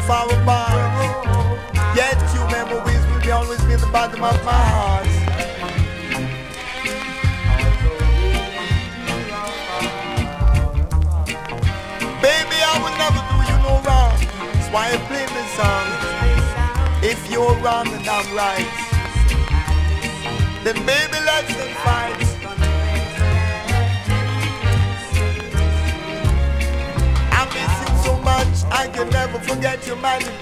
far apart. Yet your memories will be always be in the bottom of my heart. Baby, I will never do you no wrong. That's why I play this song. If you're wrong and I'm right, then baby, let's then fight. I miss you so much, I can never forget your magic